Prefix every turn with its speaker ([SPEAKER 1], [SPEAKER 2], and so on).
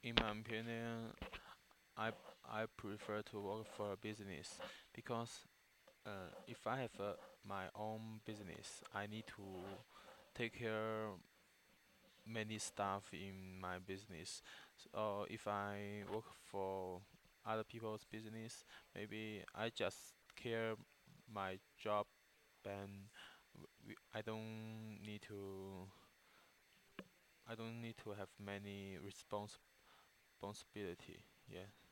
[SPEAKER 1] In my opinion, I I prefer to work for a business because if I have my own business, I need to take care many stuff in my business. So if I work for other people's business, maybe I just care my job and I don't need to have many responsibility. Yeah.